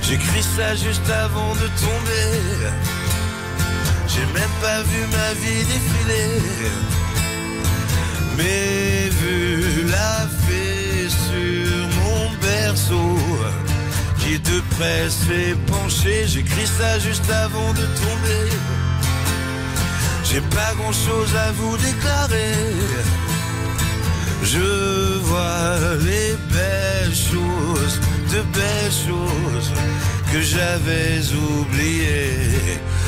J'écris ça juste avant de tomber. J'ai même pas vu ma vie défiler. Mais vu la fée sur mon berceau qui de près s'est penché, j'écris ça juste avant de tomber. J'ai pas grand chose à vous déclarer. Je vois les belles choses, de belles choses que j'avais oubliées.